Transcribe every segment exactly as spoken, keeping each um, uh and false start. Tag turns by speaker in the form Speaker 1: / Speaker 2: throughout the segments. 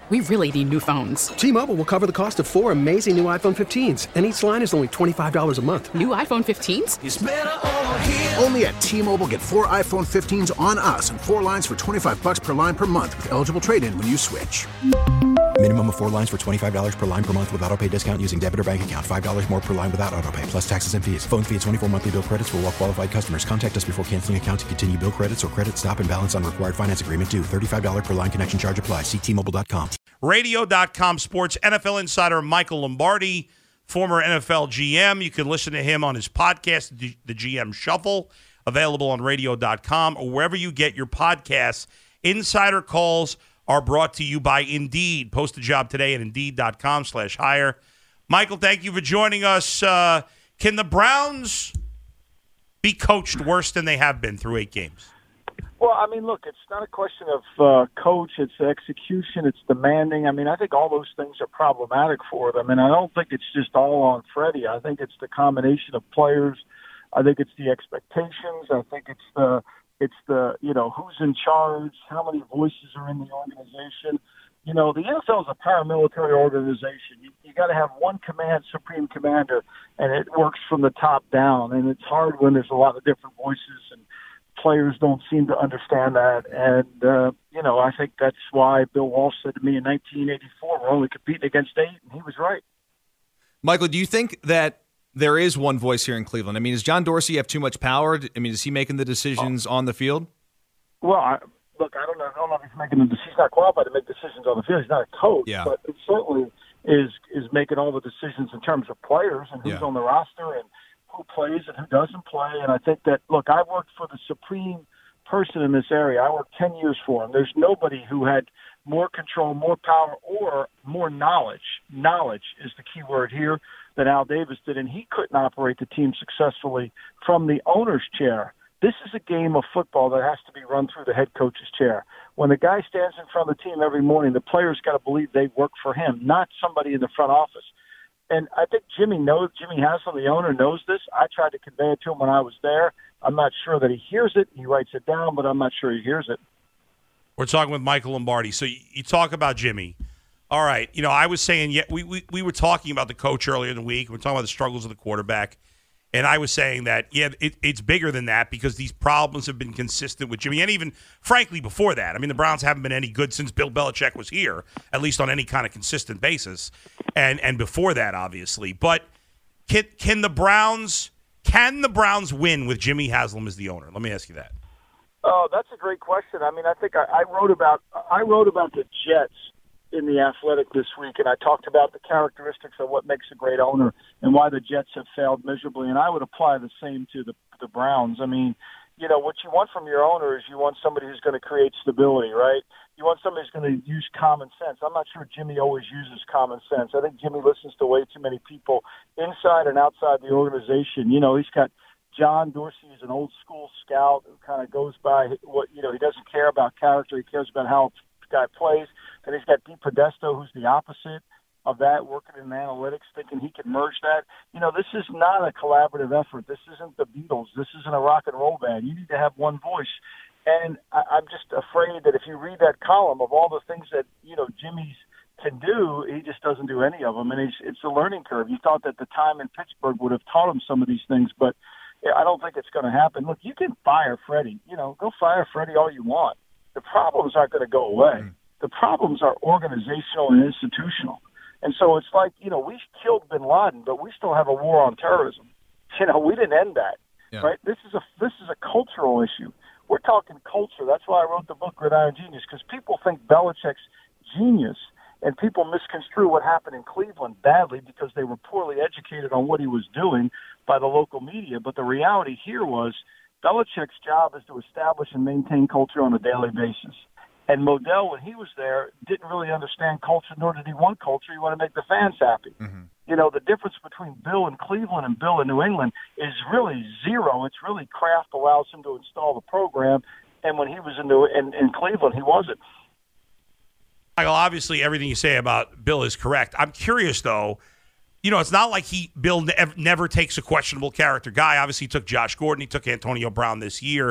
Speaker 1: We really need new phones.
Speaker 2: T-Mobile will cover the cost of four amazing new iPhone fifteens, and each line is only twenty-five dollars a month.
Speaker 1: New iPhone fifteens?
Speaker 3: It's better over here.
Speaker 4: Only at T-Mobile, get four iPhone fifteens on us and four lines for twenty-five dollars per line per month with eligible trade-in when you switch.
Speaker 5: Minimum of four lines for twenty-five dollars per line per month with autopay discount using debit or bank account. five dollars more per line without autopay, plus taxes and fees. Phone fee at twenty-four monthly bill credits for well-qualified customers. Contact us before canceling account to continue bill credits or credit stop and balance on required finance agreement due. thirty-five dollars per line connection charge applies. See T Mobile dot com.
Speaker 6: radio dot com sports N F L insider Michael Lombardi, former N F L G M. You can listen to him on his podcast, The G M Shuffle, available on radio dot com or wherever you get your podcasts. Insider calls are brought to you by Indeed. Post a job today at indeed dot com slash hire. Michael, thank you for joining us. Uh, can the Browns be coached worse than they have been through eight games?
Speaker 7: Well, I mean, look, it's not a question of uh, coach. It's execution. It's demanding. I mean, I think all those things are problematic for them. And I don't think it's just all on Freddie. I think it's the combination of players. I think it's the expectations. I think it's the, it's the, you know, who's in charge, how many voices are in the organization. You know, the N F L is a paramilitary organization. You, you got to have one command, supreme commander, and it works from the top down. And it's hard when there's a lot of different voices and players don't seem to understand that. And, uh, you know, I think that's why Bill Walsh said to me in nineteen eighty-four, we're only competing against eight, and he was right.
Speaker 8: Michael, do you think that there is one voice here in Cleveland? I mean, does John Dorsey have too much power? I mean, is he making the decisions oh. on the field?
Speaker 7: Well, I, look, I don't know. I don't know if he's making the decisions. He's not qualified to make decisions on the field. He's not a coach,
Speaker 8: yeah.
Speaker 7: but it certainly is is making all the decisions in terms of players and who's
Speaker 8: yeah.
Speaker 7: on the roster and who plays and who doesn't play. And I think that, look, I worked for the supreme person in this area. I worked ten years for him. There's nobody who had more control, more power, or more knowledge. Knowledge is the key word here than Al Davis did, and he couldn't operate the team successfully from the owner's chair. This is a game of football that has to be run through the head coach's chair. When the guy stands in front of the team every morning, the players got to believe they work for him, not somebody in the front office. And I think Jimmy knows, Jimmy Haslam, the owner, knows this. I tried to convey it to him when I was there. I'm not sure that he hears it. He writes it down, but I'm not sure he hears it.
Speaker 6: We're talking with Michael Lombardi. So you, you talk about Jimmy. All right. You know, I was saying, yeah, we, we, we were talking about the coach earlier in the week. We're talking about the struggles of the quarterback. And I was saying that, yeah, it, it's bigger than that because these problems have been consistent with Jimmy. And even, frankly, before that. I mean, the Browns haven't been any good since Bill Belichick was here, at least on any kind of consistent basis. And and before that, obviously. But can, can the Browns can the Browns win with Jimmy Haslam as the owner? Let me ask you that.
Speaker 7: Oh, that's a great question. I mean, I think I, I wrote about I wrote about the Jets in The Athletic this week, and I talked about the characteristics of what makes a great owner and why the Jets have failed miserably. And I would apply the same to the the Browns. I mean, you know, what you want from your owner is you want somebody who's going to create stability, right? You want somebody who's going to use common sense. I'm not sure Jimmy always uses common sense. I think Jimmy listens to way too many people inside and outside the organization. You know, he's got John Dorsey is an old school scout who kind of goes by what, you know, he doesn't care about character. He cares about how the guy plays. And he's got Dee Podesto, who's the opposite of that, working in analytics, thinking he can merge that. You know, this is not a collaborative effort. This isn't the Beatles. This isn't a rock and roll band. You need to have one voice. And I, I'm just afraid that if you read that column of all the things that, you know, Jimmy's can do, he just doesn't do any of them. And it's, it's a learning curve. You thought that the time in Pittsburgh would have taught him some of these things, but I don't think it's going to happen. Look, you can fire Freddie. You know, go fire Freddie all you want. The problems aren't going to go away. The problems are organizational and institutional. And so it's like, you know, we killed bin Laden, but we still have a war on terrorism. You know, we didn't end that, yeah. right? This is a this is a cultural issue. We're talking culture. That's why I wrote the book Gridiron Genius, because people think Belichick's genius, and people misconstrue what happened in Cleveland badly because they were poorly educated on what he was doing by the local media. But the reality here was Belichick's job is to establish and maintain culture on a daily basis. And Modell, when he was there, didn't really understand culture, nor did he want culture. He wanted to make the fans happy. Mm-hmm. You know, the difference between Bill in Cleveland and Bill in New England is really zero. It's really Kraft allows him to install the program, and when he was in, New, in, in Cleveland, he wasn't.
Speaker 6: Michael, obviously everything you say about Bill is correct. I'm curious, though. You know, it's not like he Bill ne- never takes a questionable character guy. Obviously, he took Josh Gordon. He took Antonio Brown this year.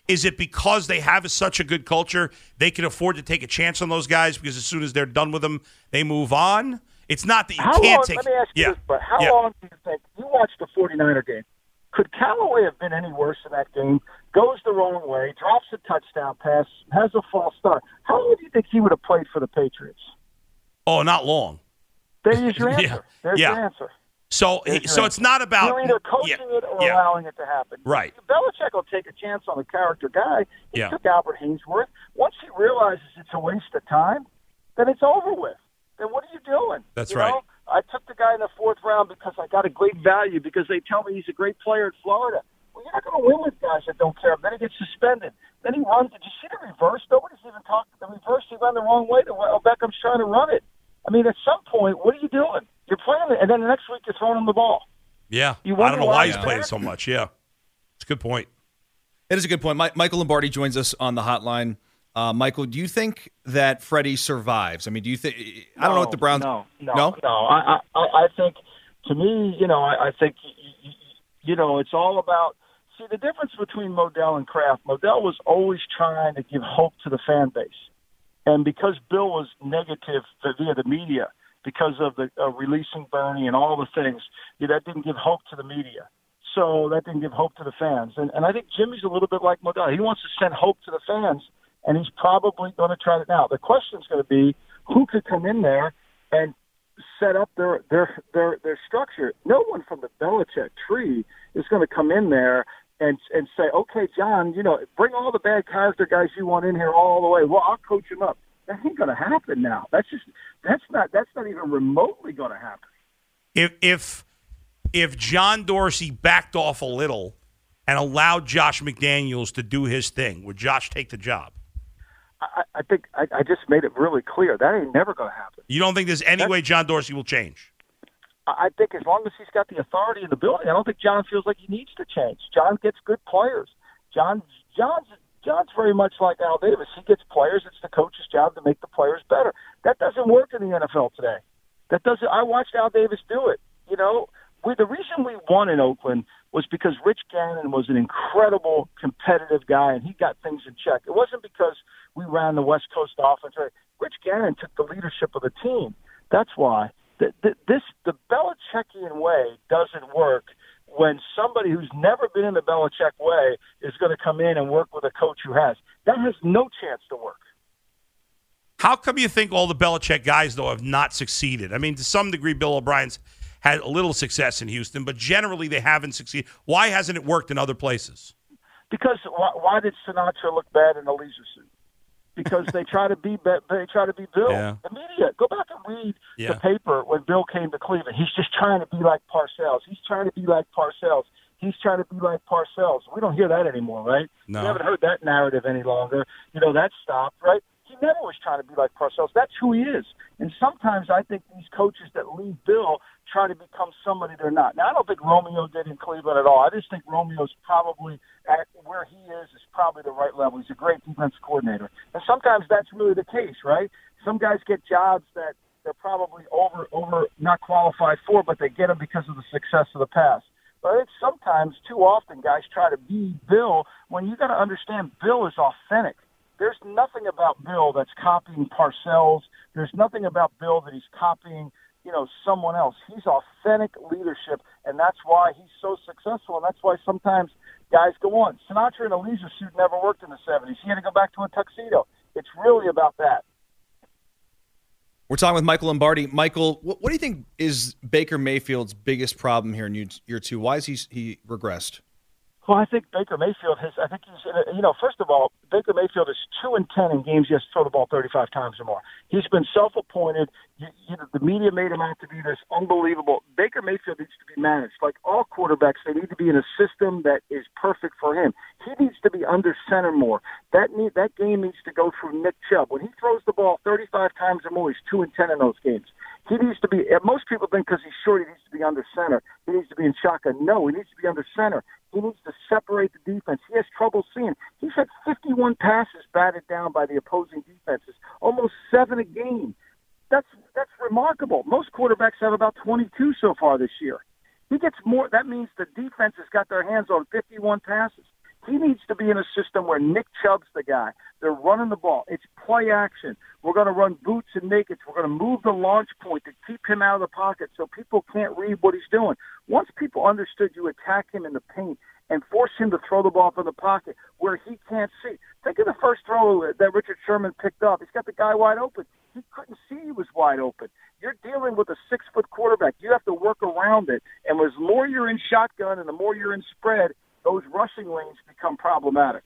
Speaker 6: Is it because they have such a good culture, they can afford to take a chance on those guys because as soon as they're done with them, they move on? It's not that you
Speaker 7: how
Speaker 6: can't
Speaker 7: long,
Speaker 6: take.
Speaker 7: Let me ask you
Speaker 6: yeah.
Speaker 7: this, but how
Speaker 6: yeah.
Speaker 7: long do you think you watched the forty-niner game? Could Callaway have been any worse in that game? Goes the wrong way, drops a touchdown pass, has a false start. How long do you think he would have played for the Patriots?
Speaker 6: Oh, not long.
Speaker 7: There's your answer.
Speaker 6: yeah.
Speaker 7: There's
Speaker 6: yeah.
Speaker 7: your answer.
Speaker 6: So,
Speaker 7: There's
Speaker 6: so
Speaker 7: your
Speaker 6: it's
Speaker 7: answer.
Speaker 6: not about
Speaker 7: You're either coaching
Speaker 6: yeah.
Speaker 7: it or
Speaker 6: yeah.
Speaker 7: allowing it to happen.
Speaker 6: Right.
Speaker 7: Belichick will take a chance on a character guy. He
Speaker 6: Yeah.
Speaker 7: took Albert Hainsworth. Once he realizes it's a waste of time, then it's over with. Then what are you doing?
Speaker 6: That's
Speaker 7: you
Speaker 6: right.
Speaker 7: Know? I took the guy in the fourth round because I got a great value because they tell me he's a great player in Florida. Well, you're not going to win with guys that don't care. Then he gets suspended. Then he runs. Did you see the reverse? Nobody's even talking. The reverse, he ran the wrong way. The well, Beckham's trying to run it. I mean, at some point, what are you doing? You're playing it, and then the next week you're throwing him the ball.
Speaker 6: Yeah.
Speaker 7: You
Speaker 6: I don't know why he's
Speaker 7: he's
Speaker 6: playing
Speaker 7: back?
Speaker 6: so much. Yeah. It's a good point.
Speaker 8: It is a good point. Mi- Michael Lombardi joins us on the hotline. Uh, Michael, do you think that Freddie survives? I mean, do you think? I don't know what the Browns.
Speaker 7: No, no,
Speaker 8: no.
Speaker 7: no. I, I, I think, to me, you know, I, I think, you, you know, it's all about. See, the difference between Modell and Kraft. Modell was always trying to give hope to the fan base, and because Bill was negative via the media, because of the uh, releasing Bernie and all the things, yeah, that didn't give hope to the media. So that didn't give hope to the fans. And, and I think Jimmy's a little bit like Modell. He wants to send hope to the fans, and he's probably going to try it now. The question is going to be who could come in there and set up their, their, their, their structure. No one from the Belichick tree is going to come in there and and say, okay, John, you know, bring all the bad character guys you want in here all the way. Well, I'll coach them up. That ain't going to happen now. That's just that's not that's not even remotely going to happen.
Speaker 6: If if if John Dorsey backed off a little and allowed Josh McDaniels to do his thing, would Josh take the job?
Speaker 7: I, I think I, I just made it really clear that ain't never going to happen.
Speaker 6: You don't think there's any
Speaker 7: That's,
Speaker 6: way John Dorsey will change?
Speaker 7: I think as long as he's got the authority in the building, I don't think John feels like he needs to change. John gets good players. John John's John's very much like Al Davis. He gets players. It's the coach's job to make the players better. That doesn't work in the N F L today. That doesn't. I watched Al Davis do it. You know, we, the reason we won in Oakland was because Rich Gannon was an incredible competitive guy, and he got things in check. It wasn't because we ran the West Coast offense. Rich Gannon took the leadership of the team. That's why. The, the, this the Belichickian way doesn't work when somebody who's never been in the Belichick way is going to come in and work with a coach who has. That has no chance to work.
Speaker 6: How come you think all the Belichick guys, though, have not succeeded? I mean, to some degree, Bill O'Brien's had a little success in Houston, but generally they haven't succeeded. Why hasn't it worked in other places?
Speaker 7: Because why, why did Sinatra look bad in a leisure suit? Because they try to be they try to be Bill.
Speaker 6: Yeah.
Speaker 7: The media. Go back and read
Speaker 6: yeah.
Speaker 7: the paper when Bill came to Cleveland. He's just trying to be like Parcells. He's trying to be like Parcells. He's trying to be like Parcells. We don't hear that anymore, right?
Speaker 6: No.
Speaker 7: We haven't heard that narrative any longer. You know, that stopped, right? He never was trying to be like Parcells. That's who he is. And sometimes I think these coaches that leave Bill try to become somebody they're not. Now, I don't think Romeo did in Cleveland at all. I just think Romeo's probably at where he is is probably the right level. He's a great defense coordinator. And sometimes that's really the case, right? Some guys get jobs that they're probably over, over not qualified for, but they get them because of the success of the past. But I think sometimes, too often, guys try to be Bill when you got to understand Bill is authentic. There's nothing about Bill that's copying Parcells. There's nothing about Bill that he's copying, you know, someone else. He's authentic leadership, and that's why he's so successful, and that's why sometimes guys go on. Sinatra in a leisure suit never worked in the seventies. He had to go back to a tuxedo. It's really about that.
Speaker 8: We're talking with Michael Lombardi. Michael, what, what do you think is Baker Mayfield's biggest problem here in year, year two? Why has he, he regressed?
Speaker 7: Well, I think Baker Mayfield has. I think he's. You know, first of all, Baker Mayfield is two and ten in games he has to throw the ball thirty-five times or more. He's been self-appointed. You, you know, the media made him out to be this unbelievable. Baker Mayfield needs to be managed like all quarterbacks. They need to be in a system that is perfect for him. He needs to be under center more. That need that game needs to go through Nick Chubb. When he throws the ball thirty-five times or more, he's two and ten in those games. He needs to be. Most people think because he's short, he needs to be under center. He needs to be in shotgun. No, he needs to be under center. He needs to separate the defense. He has trouble seeing. He's had fifty-one passes batted down by the opposing defenses, almost seven a game. That's that's remarkable. Most quarterbacks have about twenty-two so far this year. He gets more. That means the defense has got their hands on fifty-one passes. He needs to be in a system where Nick Chubb's the guy. They're running the ball. It's play action. We're going to run boots and nakeds. We're going to move the launch point to keep him out of the pocket so people can't read what he's doing. Once people understood you attack him in the paint and force him to throw the ball from the pocket where he can't see. Think of the first throw that Richard Sherman picked up. He's got the guy wide open. He couldn't see he was wide open. You're dealing with a six-foot quarterback. You have to work around it. And the more you're in shotgun and the more you're in spread, those rushing lanes become problematic.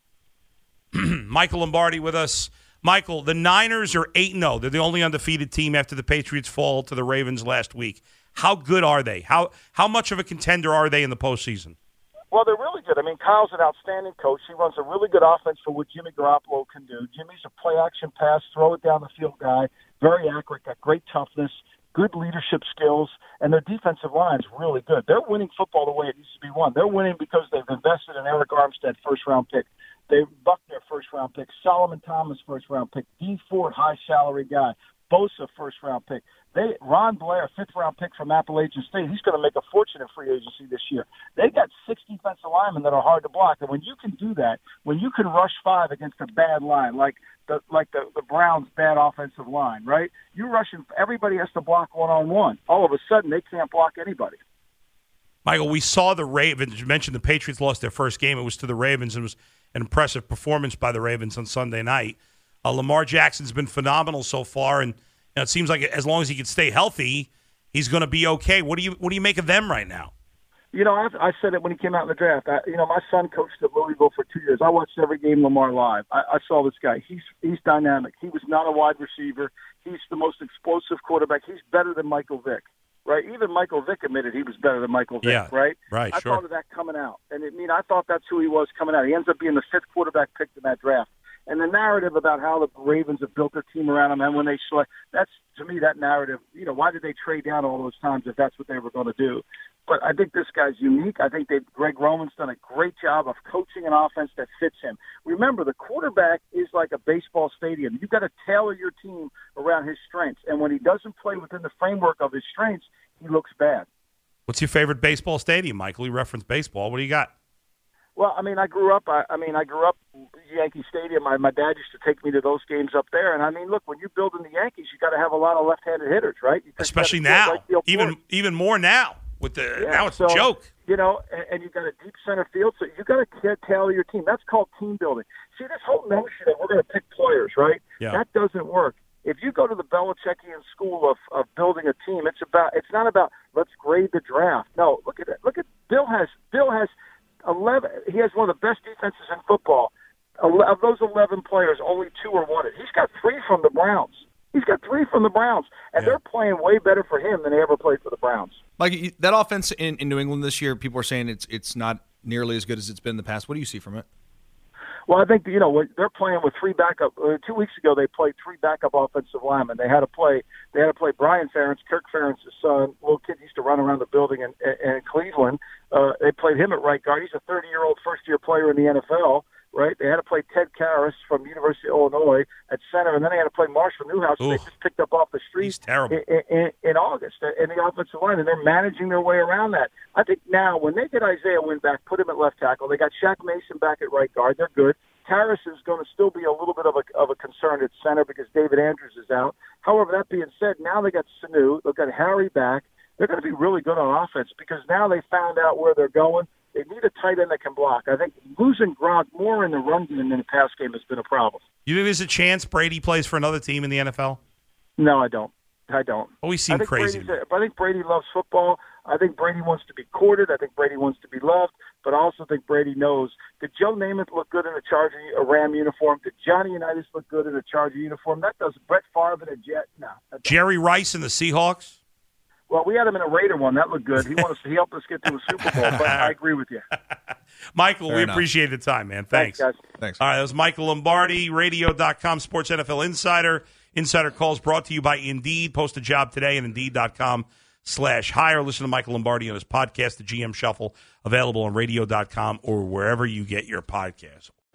Speaker 6: Michael Lombardi with us. Michael, the Niners are eight and oh. They're the only undefeated team after the Patriots fall to the Ravens last week. How good are they? How how much of a contender are they in the postseason?
Speaker 7: Well, they're really good. I mean, Kyle's an outstanding coach. He runs a really good offense for what Jimmy Garoppolo can do. Jimmy's a play-action pass, throw it down the field guy, very accurate, got great toughness, good leadership skills, and their defensive line's really good. They're winning football the way it needs to be won. They're winning because they've invested in Eric Armstead, first-round pick. They bucked their first-round pick. Solomon Thomas, first-round pick. D. Ford, high-salary guy. Bosa, first-round pick. They Ron Blair, fifth-round pick from Appalachian State. He's going to make a fortune in free agency this year. They got six defensive linemen that are hard to block, and when you can do that, when you can rush five against a bad line, like the like the, the Browns' bad offensive line, right? You're rushing. Everybody has to block one-on-one. All of a sudden, they can't block anybody.
Speaker 6: Michael, we saw the Ravens. You mentioned the Patriots lost their first game. It was to the Ravens. It was an impressive performance by the Ravens on Sunday night. Uh, Lamar Jackson's been phenomenal so far, and you know, it seems like as long as he can stay healthy, he's going to be okay. What do you what do you make of them right now?
Speaker 7: You know, I, I said it when he came out in the draft. I, you know, my son coached at Louisville for two years. I watched every game Lamar live. I, I saw this guy. He's he's dynamic. He was not a wide receiver. He's the most explosive quarterback. He's better than Michael Vick, right? Even Michael Vick admitted he was better than Michael Vick,
Speaker 6: yeah,
Speaker 7: right?
Speaker 6: Right,
Speaker 7: I
Speaker 6: sure.
Speaker 7: thought of that coming out. And, it, I mean, I thought that's who he was coming out. He ends up being the fifth quarterback picked in that draft. And the narrative about how the Ravens have built their team around him and when they select, that's, to me, that narrative, you know, why did they trade down all those times if that's what they were going to do? But I think this guy's unique. I think that Greg Roman's done a great job of coaching an offense that fits him. Remember, the quarterback is like a baseball stadium. You've got to tailor your team around his strengths. And when he doesn't play within the framework of his strengths, he looks bad.
Speaker 6: What's your favorite baseball stadium, Michael? You referenced baseball. What do you got?
Speaker 7: Well, I mean, I grew up. I, I mean, I grew up Yankee Stadium. My, my dad used to take me to those games up there. And I mean, look, when you build in the Yankees, you got to have a lot of left-handed hitters, right? You
Speaker 6: Especially now, right even even more now with the yeah, now it's
Speaker 7: so,
Speaker 6: a joke.
Speaker 7: You know, and, and you've got a deep center field, so you got to tailor your team. That's called team building. See, this whole notion that we're going to pick players, right?
Speaker 6: Yeah.
Speaker 7: That doesn't work. If you go to the Belichickian school of, of building a team, it's about it's not about let's grade the draft. No, look at it. Look at Bill has Bill has. Eleven. He has one of the best defenses in football. Of those eleven players, only two are wanted. He's got three from the Browns. He's got three from the Browns, and yeah. they're playing way better for him than they ever played for the Browns.
Speaker 8: Like that offense in, in New England this year, people are saying it's it's not nearly as good as it's been in the past. What do you see from it?
Speaker 7: Well, I think, you know, they're playing with three backup. Uh, two weeks ago, they played three backup offensive linemen. They had to play. They had to play Brian Ferentz, Kirk Ferentz's son, little kid used to run around the building in, in, in Cleveland. Uh, they played him at right guard. He's a thirty-year-old first-year player in the N F L. Right? They had to play Ted Karras from University of Illinois at center, and then they had to play Marshall Newhouse, who they just picked up off the street
Speaker 6: He's terrible.
Speaker 7: In, in, in August in the offensive line, and they're managing their way around that. I think now when they get Isaiah Wynn back, put him at left tackle, they got Shaq Mason back at right guard, they're good. Karras is going to still be a little bit of a, of a concern at center because David Andrews is out. However, that being said, now they got Sanu, they've got Harry back. They're going to be really good on offense because now they found out where they're going. They need a tight end that can block. I think losing Gronk more in the run game than the pass game has been a problem.
Speaker 6: You think there's a chance Brady plays for another team in the N F L?
Speaker 7: No, I don't. I don't.
Speaker 6: Always seem
Speaker 7: I think
Speaker 6: crazy.
Speaker 7: Brady's a, I think Brady loves football. I think Brady wants to be courted. I think Brady wants to be loved. But I also think Brady knows, did Joe Namath look good in a Charger, a Ram uniform? Did Johnny Unitas look good in a Charger uniform? That does. Brett Favre in a Jet? No.
Speaker 6: Jerry Rice in the Seahawks?
Speaker 7: Well, we had him in a Raider one. That looked good. He wanted to, he helped us get to a Super Bowl, but I agree with you.
Speaker 6: Michael,
Speaker 8: Fair
Speaker 6: we
Speaker 8: enough.
Speaker 6: appreciate the time, man. Thanks.
Speaker 7: Thanks, guys.
Speaker 8: Thanks.
Speaker 6: All right, that was Michael Lombardi, radio dot com, Sports N F L Insider. Insider calls brought to you by Indeed. Post a job today at Indeed.com slash hire. Listen to Michael Lombardi on his podcast, The G M Shuffle, available on radio dot com or wherever you get your podcasts.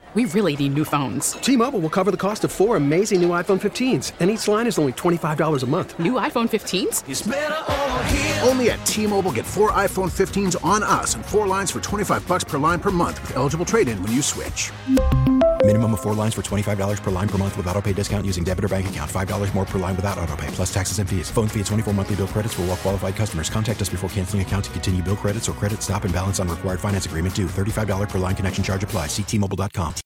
Speaker 1: We really need new phones.
Speaker 2: T-Mobile will cover the cost of four amazing new iPhone fifteens, and each line is only twenty-five dollars a month.
Speaker 1: New iPhone fifteens?
Speaker 4: Only at T-Mobile, get four iPhone fifteens on us and four lines for twenty-five bucks per line per month with eligible trade-in when you switch.
Speaker 5: Minimum of four lines for twenty-five dollars per line per month with autopay discount using debit or bank account. five dollars more per line without autopay, plus taxes and fees. Phone fee at twenty-four monthly bill credits for well-qualified customers. Contact us before canceling account to continue bill credits or credit stop and balance on required finance agreement due. thirty-five dollars per line connection charge applies. See T Mobile dot com.